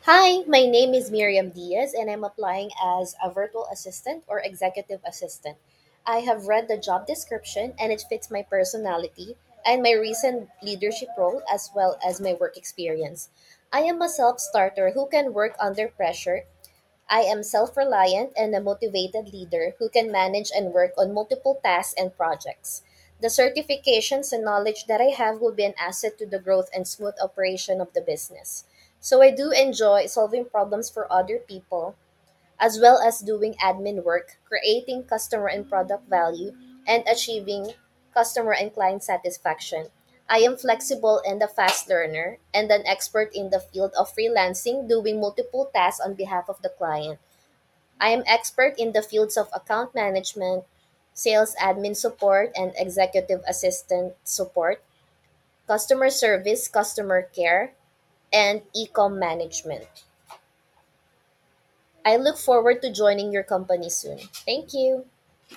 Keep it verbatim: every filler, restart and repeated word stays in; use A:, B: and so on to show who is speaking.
A: Hi, my name is Miriam Diaz and I'm applying as a virtual assistant or executive assistant. I have read the job description and it fits my personality and my recent leadership role as well as my work experience. I am a self starter who can work under pressure. I am self reliant and a motivated leader who can manage and work on multiple tasks and projects. The certifications and knowledge that I have will be an asset to the growth and smooth operation of the business. So I do enjoy solving problems for other people as well as doing admin work, creating customer and product value, and achieving customer and client satisfaction. I am flexible and a fast learner and an expert in the field of freelancing, doing multiple tasks on behalf of the client. I am expert in the fields of account management, sales admin support, and executive assistant support, customer service, customer care, and e-com management. I look forward to joining your company soon. Thank you.